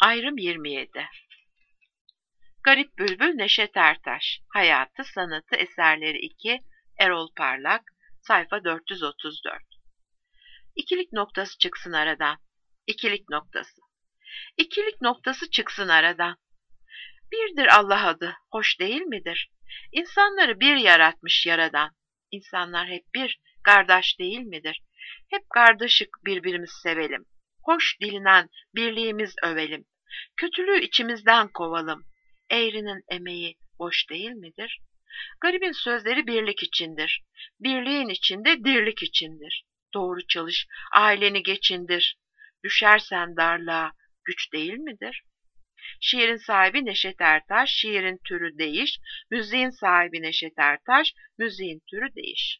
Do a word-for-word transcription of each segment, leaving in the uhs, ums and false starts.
Ayrım yirmi yedi. Garip Bülbül Neşet Ertaş. Hayatı, Sanatı, Eserleri iki. Erol Parlak. Sayfa dört yüz otuz dört. İkilik noktası çıksın aradan. İkilik noktası. İkilik noktası çıksın aradan. Birdir Allah adı, hoş değil midir? İnsanları bir yaratmış yaradan. İnsanlar hep bir, kardeş değil midir? Hep kardeşik birbirimiz sevelim. Hoş dilinen birliğimiz övelim. Kötülüğü içimizden kovalım. Eğrinin emeği boş değil midir? Garibin sözleri birlik içindir. Birliğin içinde dirlik içindir. Doğru çalış, aileni geçindir. Düşersen darlığa güç değil midir? Şiirin sahibi Neşet Ertaş, şiirin türü değiş. Müziğin sahibi Neşet Ertaş, müziğin türü değiş.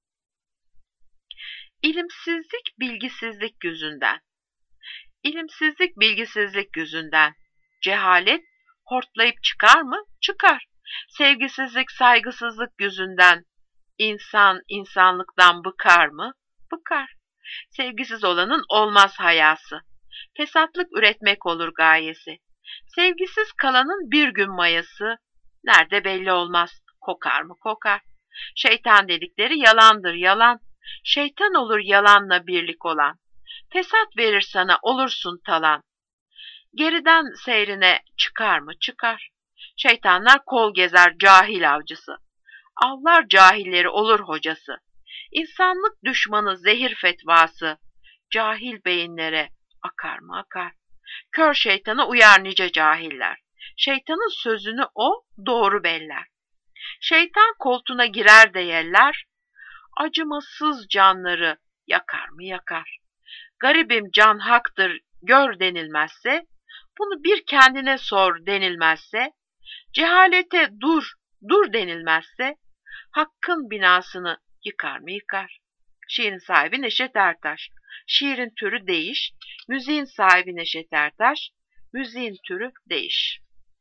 İlimsizlik, bilgisizlik yüzünden. İlimsizlik, bilgisizlik yüzünden. Cehalet hortlayıp çıkar mı? Çıkar. Sevgisizlik, saygısızlık yüzünden. İnsan insanlıktan bıkar mı? Bıkar. Sevgisiz olanın olmaz hayası. Fesatlık üretmek olur gayesi. Sevgisiz kalanın bir gün mayası. Nerede belli olmaz. Kokar mı? Kokar. Şeytan dedikleri yalandır, yalan. Şeytan olur yalanla birlik olan. Fesat verir sana, olursun talan. Geriden seyrine çıkar mı? Çıkar. Şeytanlar kol gezer cahil avcısı. Avlar cahilleri olur hocası. İnsanlık düşmanı zehir fetvası. Cahil beyinlere akar mı? Akar. Kör şeytana uyar nice cahiller. Şeytanın sözünü o doğru beller. Şeytan koltuğuna girer de yerler. Acımasız canları yakar mı? Yakar. Garibim can haktır gör denilmezse, bunu bir kendine sor denilmezse, cehalete dur, dur denilmezse, hakkın binasını yıkar mı? Yıkar. Şiirin sahibi Neşet Ertaş. Şiirin türü değiş. Müziğin sahibi Neşet Ertaş. Müziğin türü değiş.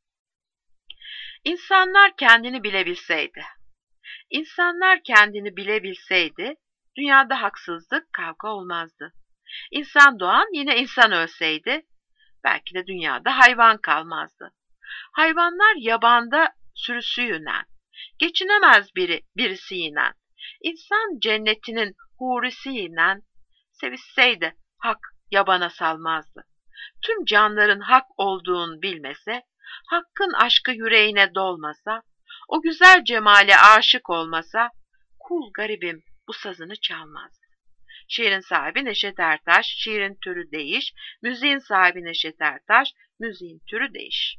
İnsanlar kendini bilebilseydi. İnsanlar kendini bilebilseydi, dünyada haksızlık, kavga olmazdı. İnsan doğan yine insan ölseydi, belki de dünyada hayvan kalmazdı. Hayvanlar yabanda sürüsüyle, geçinemez biri birisiyle. İnsan cennetinin hurisiyle sevişseydi hak yabana salmazdı. Tüm canların hak olduğunu bilmese, hakkın aşkı yüreğine dolmasa, o güzel cemale aşık olmasa, kul garibim bu sazını çalmazdı. Şiirin sahibi Neşet Ertaş, şiirin türü değiş. Müziğin sahibi Neşet Ertaş, müziğin türü değiş.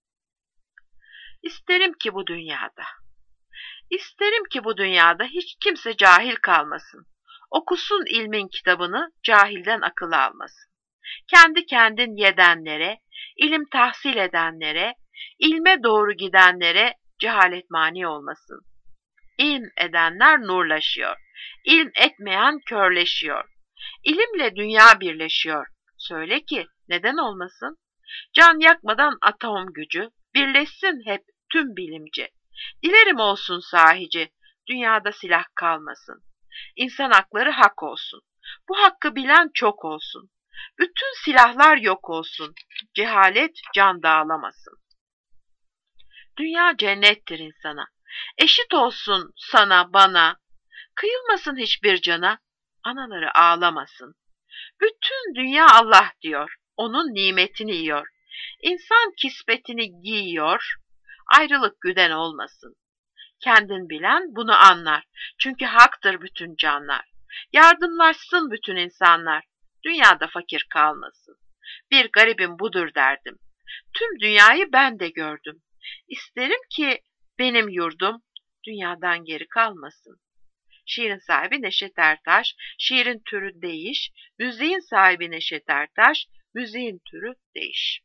İsterim ki bu dünyada, isterim ki bu dünyada hiç kimse cahil kalmasın. Okusun ilmin kitabını, cahilden akıl almasın. Kendi kendin yedenlere, ilim tahsil edenlere, ilme doğru gidenlere cehalet mani olmasın. İlm edenler nurlaşıyor. İlm etmeyen körleşiyor. İlimle dünya birleşiyor. Söyle ki neden olmasın? Can yakmadan atom gücü, birleşsin hep tüm bilimci. Dilerim olsun sahici, dünyada silah kalmasın. İnsan hakları hak olsun. Bu hakkı bilen çok olsun. Bütün silahlar yok olsun. Cehalet can dağlamasın. Dünya cennettir insana. Eşit olsun sana bana. Kıyılmasın hiçbir cana. Anaları ağlamasın. Bütün dünya Allah diyor. Onun nimetini yiyor. İnsan kisbetini giyiyor. Ayrılık güden olmasın. Kendin bilen bunu anlar. Çünkü haktır bütün canlar. Yardımlaşsın bütün insanlar. Dünyada fakir kalmasın. Bir garibim budur derdim. Tüm dünyayı ben de gördüm. İsterim ki benim yurdum dünyadan geri kalmasın. Şiirin sahibi Neşet Ertaş, şiirin türü değiş. Müziğin sahibi Neşet Ertaş, müziğin türü değiş.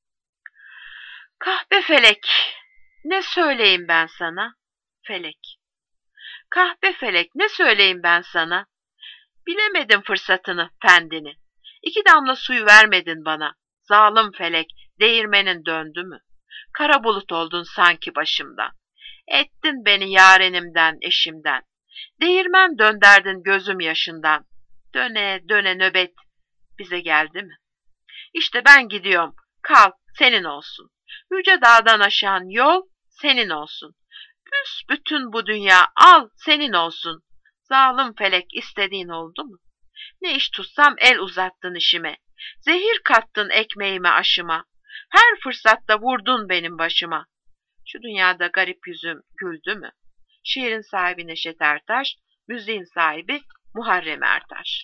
Kahpe felek, ne söyleyeyim ben sana? Felek. Kahpe felek, ne söyleyeyim ben sana? Bilemedim fırsatını, fendini. İki damla suyu vermedin bana. Zalim felek, değirmenin döndü mü? Kara bulut oldun sanki başımdan. Ettin beni yarenimden, eşimden. Değirmen dönderdin gözüm yaşından. Döne döne nöbet bize geldi mi? İşte ben gidiyorum. Kal, senin olsun. Yüce dağdan aşan yol senin olsun. Büsbütün bu dünya al, senin olsun. Zalim felek istediğin oldu mu? Ne iş tutsam el uzattın işime. Zehir kattın ekmeğime aşıma. Her fırsatta vurdun benim başıma. Şu dünyada garip yüzüm güldü mü? Şiirin sahibi Neşet Ertaş, müziğin sahibi Muharrem Ertaş.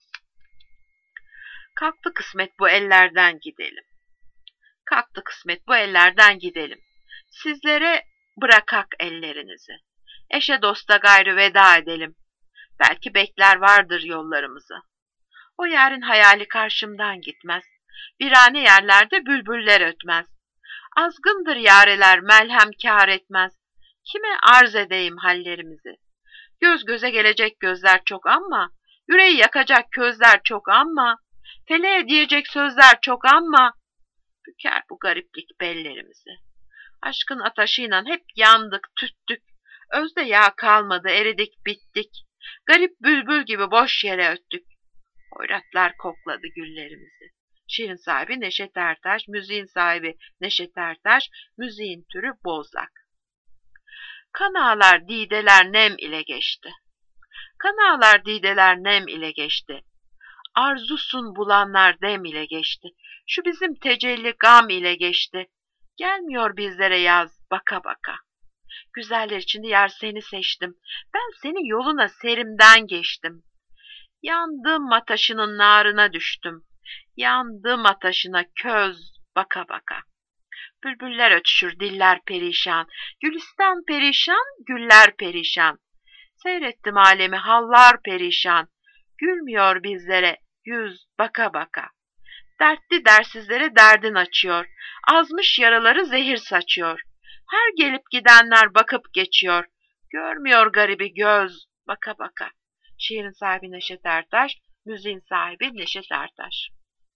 Kalktı kısmet bu ellerden gidelim. Kalktı kısmet bu ellerden gidelim. Sizlere bırakak ellerinizi. Eşe dosta gayrı veda edelim. Belki bekler vardır yollarımızı. O yarın hayali karşımdan gitmez. Virane yerlerde bülbüller ötmez. Azgındır yareler melhem kâr etmez. Kime arz edeyim hallerimizi? Göz göze gelecek gözler çok ama, yüreği yakacak közler çok ama, feleğe diyecek sözler çok ama, büker bu gariplik bellerimizi. Aşkın ateşiyle hep yandık, tüttük. Özde yağ kalmadı, eridik, bittik. Garip bülbül gibi boş yere öttük. Hoyratlar kokladı güllerimizi. Şiirin sahibi Neşet Ertaş, müziğin sahibi Neşet Ertaş, müziğin türü bozlak. Kan ağlar dideler nem ile geçti. Kan ağlar dideler nem ile geçti. Arzusun bulanlar dem ile geçti. Şu bizim tecelli gam ile geçti. Gelmiyor bizlere yaz baka baka. Güzeller içinde yar seni seçtim. Ben senin yoluna serimden geçtim. Yandım ataşının narına düştüm. Yandım ataşına köz baka baka. Bülbüller ötüşür diller perişan. Gülistan perişan, güller perişan. Seyrettim alemi hallar perişan. Gülmüyor bizlere yüz baka baka. Dertli dersizlere derdin açıyor. Azmış yaraları zehir saçıyor. Her gelip gidenler bakıp geçiyor. Görmüyor garibi göz baka baka. Şiirin sahibi Neşet Ertaş, müziğin sahibi Neşet Ertaş.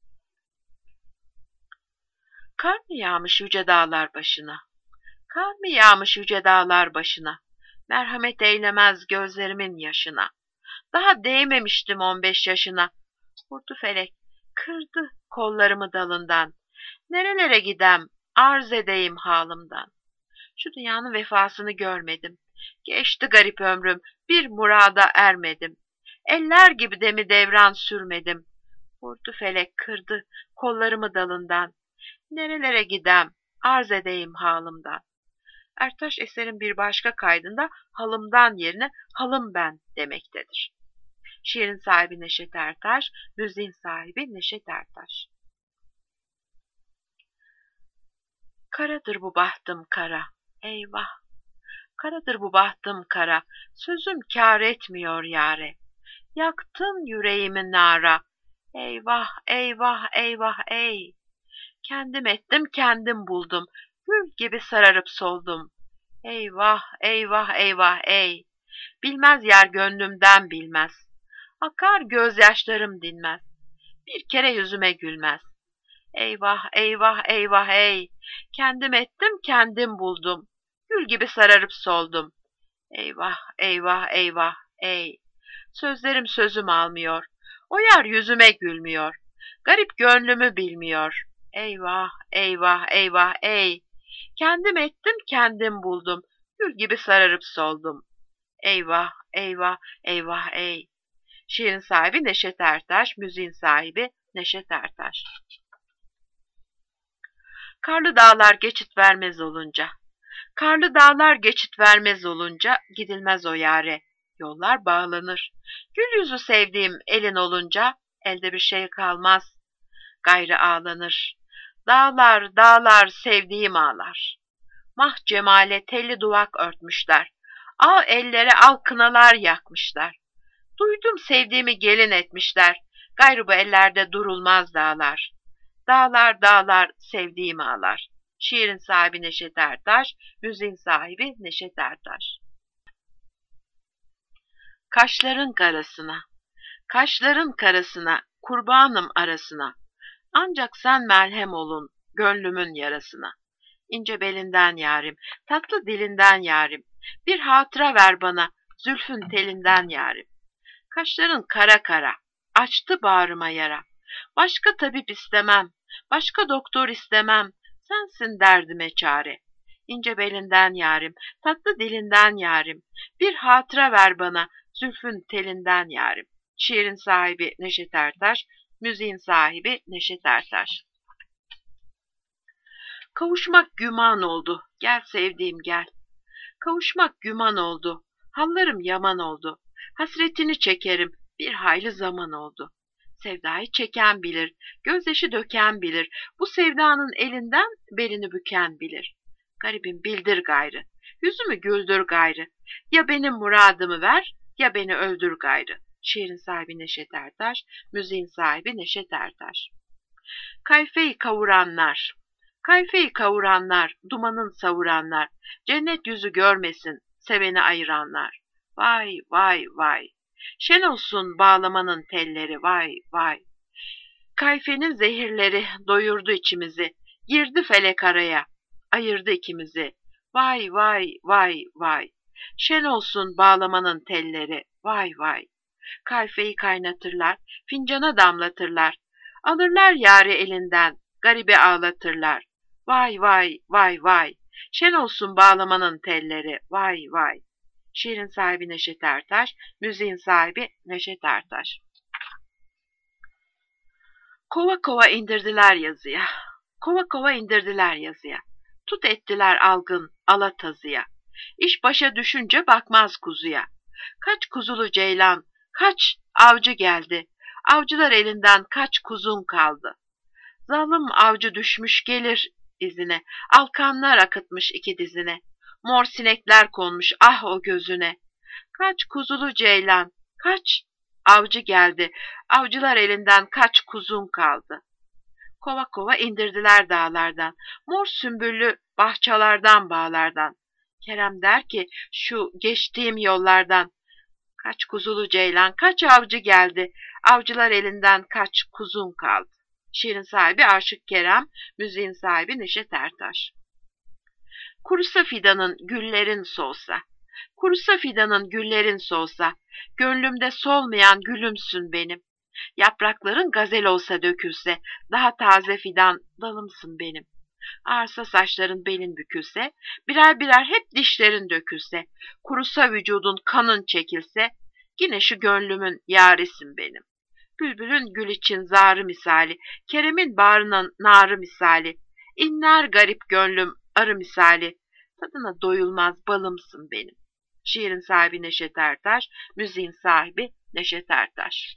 Kar mı yağmış yüce dağlar başına? Kar mı yağmış yüce dağlar başına? Merhamet eylemez gözlerimin yaşına. Daha değmemiştim on beş yaşına. Vurdu felek, kırdı kollarımı dalından. Nerelere gidem, arz edeyim halımdan. Şu dünyanın vefasını görmedim. Geçti garip ömrüm, bir murada ermedim. Eller gibi demi devran sürmedim. Vurdu felek, kırdı kollarımı dalından. Nerelere gidem, arz edeyim halımdan. Ertaş eserin bir başka kaydında halımdan yerine halım ben demektedir. Şiirin sahibi Neşet Ertaş, müziğin sahibi Neşet Ertaş. Karadır bu bahtım kara, eyvah. Karadır bu bahtım kara, sözüm kâr etmiyor yâre. Yaktın yüreğimi nara, eyvah, eyvah, eyvah, ey. Kendim ettim, kendim buldum, gül gibi sararıp soldum. Eyvah, eyvah, eyvah, ey. Bilmez yer gönlümden bilmez. Akar gözyaşlarım dinmez. Bir kere yüzüme gülmez. Eyvah, eyvah, eyvah, ey. Kendim ettim, kendim buldum. Gül gibi sararıp soldum. Eyvah, eyvah, eyvah, ey. Sözlerim sözüm almıyor. O yar yüzüme gülmüyor. Garip gönlümü bilmiyor. Eyvah, eyvah, eyvah, ey. Kendim ettim, kendim buldum. Gül gibi sararıp soldum. Eyvah, eyvah, eyvah, ey. Şiirin sahibi Neşet Ertaş, müziğin sahibi Neşet Ertaş. Karlı dağlar geçit vermez olunca, karlı dağlar geçit vermez olunca gidilmez o yare, yollar bağlanır. Gül yüzü sevdiğim elin olunca elde bir şey kalmaz, gayrı ağlanır. Dağlar, dağlar sevdiğim ağlar. Mah cemale telli duvak örtmüşler. Al ellere al kınalar yakmışlar. Duydum sevdiğimi gelin etmişler. Gayrı bu ellerde durulmaz dağlar. Dağlar, dağlar sevdiğim ağlar. Şiirin sahibi Neşet Ertaş, müziğin sahibi Neşet Ertaş. Kaşların karasına, kaşların karasına, kurbanım arasına. Ancak sen merhem olun gönlümün yarasına. İnce belinden yarim, tatlı dilinden yarim. Bir hatıra ver bana, zülfün telinden yarim. Kaşların kara kara, açtı bağrıma yara. Başka tabip istemem, Başka doktor istemem, sensin derdime çare. İnce belinden yarim, tatlı dilinden yarim. Bir hatıra ver bana, zülfün telinden yarim. Şiirin sahibi Neşet Ertaş, müziğin sahibi Neşet Ertaş. Kavuşmak güman oldu, gel sevdiğim gel. Kavuşmak güman oldu, hallarım yaman oldu. Hasretini çekerim, bir hayli zaman oldu. Sevdayı çeken bilir, gözyaşı döken bilir. Bu sevdanın elinden belini büken bilir. Garibim bildir gayrı, yüzümü güldür gayrı. Ya benim muradımı ver, ya beni öldür gayrı. Şiirin sahibi Neşet Ertaş, müziğin sahibi Neşet Ertaş. Kayfeyi kavuranlar, kayfeyi kavuranlar, dumanın savuranlar, cennet yüzü görmesin, seveni ayıranlar. Vay vay vay, şen olsun bağlamanın telleri, vay vay. Kayfenin zehirleri doyurdu içimizi, girdi felek araya, ayırdı ikimizi. Vay vay vay vay, şen olsun bağlamanın telleri, vay vay. Kayfeyi kaynatırlar, fincana damlatırlar, alırlar yâri elinden, garibi ağlatırlar. Vay vay vay vay, şen olsun bağlamanın telleri, vay vay. Şiirin sahibi Neşet Ertaş, müziğin sahibi Neşet Ertaş. Kova kova indirdiler yazıya, kova kova indirdiler yazıya. Tut ettiler algın alatazıya. İş başa düşünce bakmaz kuzuya. Kaç kuzulu ceylan, kaç avcı geldi. Avcılar elinden kaç kuzun kaldı. Zalim avcı düşmüş gelir izine. Alkanlar akıtmış iki dizine. Mor sinekler konmuş ah o gözüne. Kaç kuzulu ceylan, kaç avcı geldi. Avcılar elinden kaç kuzun kaldı. Kova kova indirdiler dağlardan. Mor sümbüllü bahçalardan bağlardan. Kerem der ki şu geçtiğim yollardan. Kaç kuzulu ceylan, kaç avcı geldi. Avcılar elinden kaç kuzun kaldı. Şiirin sahibi Aşık Kerem, müziğin sahibi Neşet Ertaş. Kurusa fidanın güllerin solsa, kurusa fidanın güllerin solsa, gönlümde solmayan gülümsün benim. Yaprakların gazel olsa dökülse, daha taze fidan dalımsın benim. Arsa saçların belin bükülse, birer birer hep dişlerin dökülse, kurusa vücudun kanın çekilse, yine şu gönlümün yârisin benim. Bülbülün gül için zarı misali, Kerem'in bağrının narı misali, inler garip gönlüm arı misali, tadına doyulmaz balımsın benim. Şiirin sahibi Neşet Ertaş, müziğin sahibi Neşet Ertaş.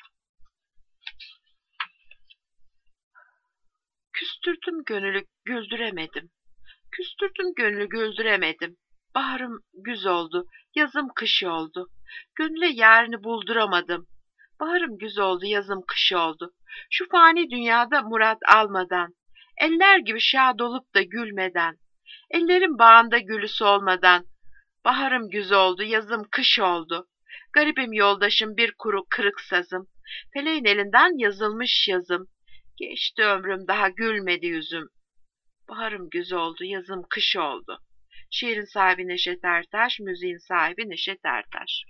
Küstürdüm gönlü güldüremedim, küstürdüm gönlü güldüremedim. Baharım güz oldu, yazım kış oldu, gönüle yarini bulduramadım. Baharım güz oldu, yazım kış oldu, şu fani dünyada murat almadan, eller gibi şad olup da gülmeden, ellerin bağında gülü solmadan. Baharım güz oldu, yazım kış oldu, garibim yoldaşım bir kuru kırık sazım, feleğin elinden yazılmış yazım. Geçti ömrüm daha gülmedi yüzüm. Baharım güz oldu, yazım kış oldu. Şiirin sahibi Neşet Ertaş, müziğin sahibi Neşet Ertaş.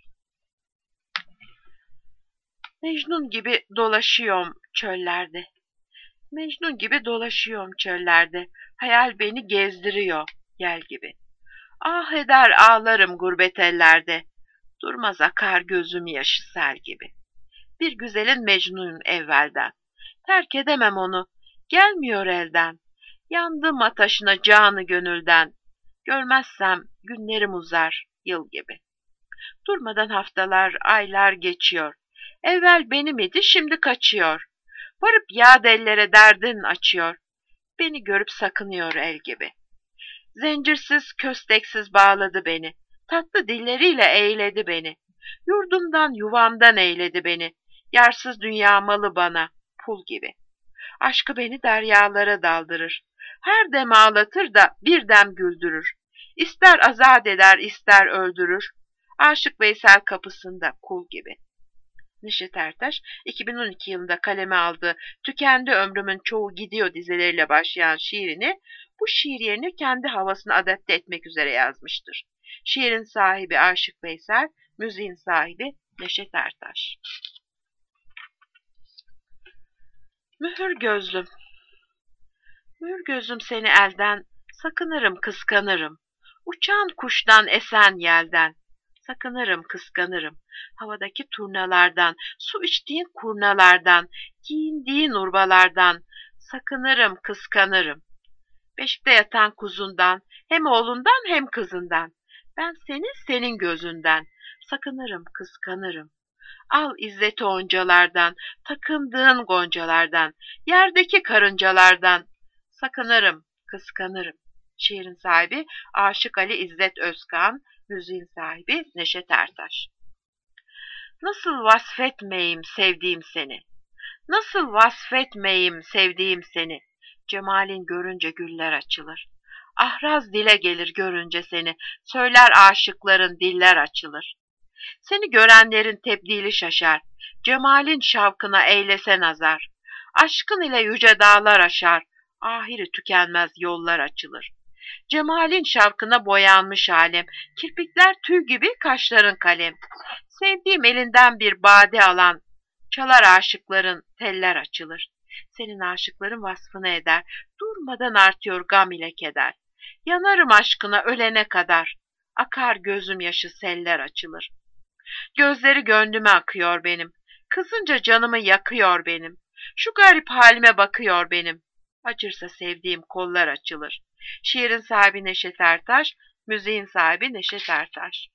Mecnun gibi dolaşıyorum çöllerde. Mecnun gibi dolaşıyorum çöllerde. Hayal beni gezdiriyor yel gibi. Ah eder ağlarım gurbet ellerde. Durmaz akar gözüm yaşı sel gibi. Bir güzelin Mecnun'um evvelden. Terk edemem onu, gelmiyor elden. Yandım ateşine canı gönülden. Görmezsem günlerim uzar yıl gibi. Durmadan haftalar, aylar geçiyor. Evvel benim idi, şimdi kaçıyor. Varıp yad ellere derdin açıyor. Beni görüp sakınıyor el gibi. Zencirsiz, kösteksiz bağladı beni. Tatlı dilleriyle eğledi beni. Yurdumdan, yuvamdan eğledi beni. Yarsız dünya malı bana, pul gibi. Aşkı beni deryalara daldırır. Her dem ağlatır da bir dem güldürür. İster azat eder, ister öldürür. Aşık Veysel kapısında kul gibi. Neşet Ertaş, iki bin on iki yılında kaleme aldığı Tükendi Ömrümün Çoğu Gidiyor dizeleriyle başlayan şiirini, bu şiir yerine kendi havasını adapte etmek üzere yazmıştır. Şiirin sahibi Aşık Veysel, müziğin sahibi Neşet Ertaş. Mühür gözlüm, Mür gözüm seni elden, sakınırım kıskanırım. Uçan kuştan esen yelden, sakınırım kıskanırım. Havadaki turnalardan, su içtiğin kurnalardan, giyindiğin urbalardan, sakınırım kıskanırım. Beşikte yatan kuzundan, hem oğlundan hem kızından, ben seni senin gözünden, sakınırım kıskanırım. Al izzeti oncalardan, takındığın goncalardan, yerdeki karıncalardan, sakınırım, kıskanırım. Şiirin sahibi Aşık Ali İzzet Özkan, müziğin sahibi Neşet Ertaş. Nasıl vasfetmeyim sevdiğim seni, nasıl vasfetmeyim sevdiğim seni, cemalin görünce güller açılır. Ahraz dile gelir görünce seni, söyler aşıkların diller açılır. Seni görenlerin tebdili şaşar, cemalin şavkına eylese nazar. Aşkın ile yüce dağlar aşar, ahiri tükenmez yollar açılır. Cemalin şavkına boyanmış alem, kirpikler tüy gibi kaşların kalem. Sevdiğim elinden bir bade alan, çalar aşıkların teller açılır. Senin aşıkların vasfını eder, durmadan artıyor gam ile keder. Yanarım aşkına ölene kadar, akar gözüm yaşı seller açılır. Gözleri gönlüme akıyor benim, kızınca canımı yakıyor benim. Şu garip halime bakıyor benim, acırsa sevdiğim kollar açılır. Şiirin sahibi Neşet Ertaş, müziğin sahibi Neşet Ertaş.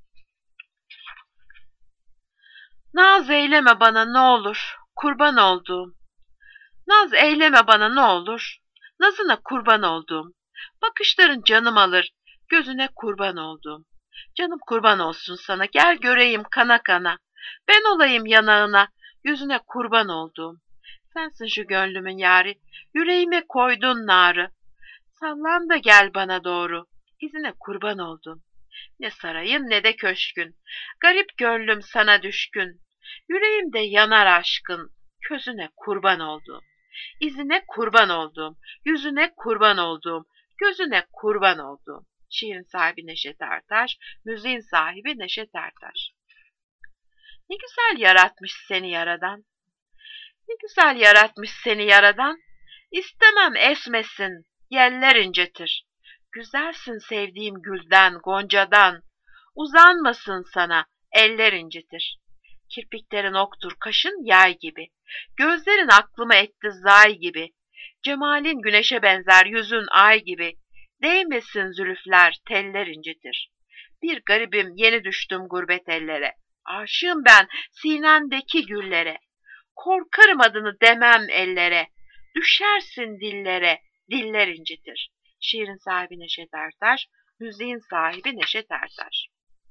Naz eyleme bana ne olur, kurban olduğum. Naz eyleme bana ne olur, nazına kurban olduğum. Bakışların canım alır, gözüne kurban olduğum. Canım kurban olsun sana, gel göreyim kana kana. Ben olayım yanağına, yüzüne kurban olduğum. Sensin şu gönlümün yâri, yüreğime koydun narı. Sallan da gel bana doğru, izine kurban oldum. Ne sarayın ne de köşkün, garip gönlüm sana düşkün. Yüreğimde yanar aşkın, közüne kurban oldum. İzine kurban oldum, yüzüne kurban oldum, gözüne kurban oldum. Şiirin sahibi Neşet Ertaş, müziğin sahibi Neşet Ertaş. Ne güzel yaratmış seni yaradan, ne güzel yaratmış seni yaradan. İstemem esmesin, yeller incetir. Güzelsin sevdiğim gülden, goncadan. Uzanmasın sana, eller incitir. Kirpiklerin oktur, kaşın yay gibi. Gözlerin aklıma etti zay gibi. Cemalin güneşe benzer, yüzün ay gibi. Değmesin zülüfler, teller incitir. Bir garibim, yeni düştüm gurbet ellere. Aşığım ben sinendeki güllere. Korkarım adını demem ellere. Düşersin dillere, diller incitir. Şiirin sahibi Neşet Ertaş, müziğin sahibi Neşet Ertaş.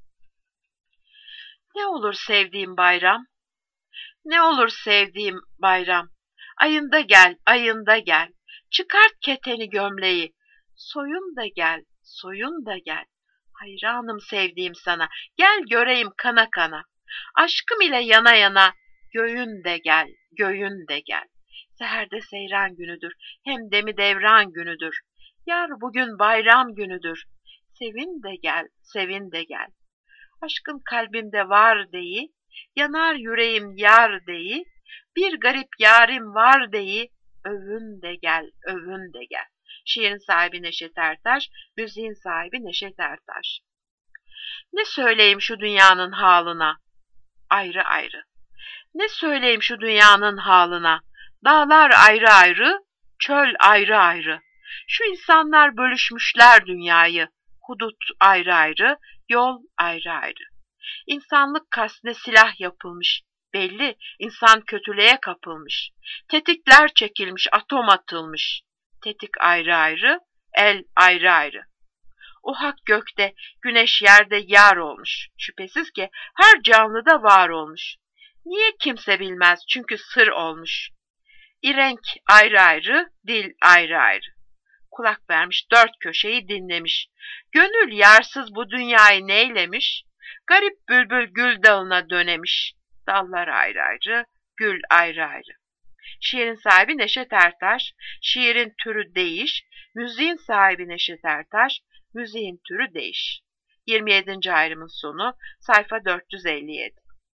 Ne olur sevdiğim bayram, ne olur sevdiğim bayram. Ayında gel, ayında gel. Çıkart keteni gömleği. Soyun da gel, soyun da gel. Hayranım sevdiğim sana, gel göreyim kana kana. Aşkım ile yana yana, göğün de gel, göğün de gel. Seherde seyran günüdür, hem demi devran günüdür. Yar bugün bayram günüdür. Sevin de gel, sevin de gel. Aşkın kalbimde var deyi, yanar yüreğim yar deyi. Bir garip yarim var deyi, övün de gel, övün de gel. Şiirin sahibi Neşet Ertaş, müziğin sahibi Neşet Ertaş. Ne söyleyeyim şu dünyanın halına, ayrı ayrı. Ne söyleyeyim şu dünyanın halına, dağlar ayrı ayrı, çöl ayrı ayrı. Şu insanlar bölüşmüşler dünyayı, hudut ayrı ayrı, yol ayrı ayrı. İnsanlık kastine silah yapılmış, belli insan kötülüğe kapılmış. Tetikler çekilmiş, atom atılmış. Tetik ayrı ayrı, el ayrı ayrı. O hak gökte, güneş yerde yar olmuş. Şüphesiz ki her canlıda var olmuş. Niye kimse bilmez çünkü sır olmuş. İrenk ayrı ayrı, dil ayrı ayrı. Kulak vermiş, dört köşeyi dinlemiş. Gönül yarsız bu dünyayı neylemiş? Garip bülbül gül dalına dönemiş. Dallar ayrı ayrı, gül ayrı ayrı. Şiirin sahibi Neşet Ertaş, şiirin türü değiş, müziğin sahibi Neşet Ertaş, müziğin türü değiş. yirmi yedinci ayrımın sonu, sayfa dört yüz elli yedi.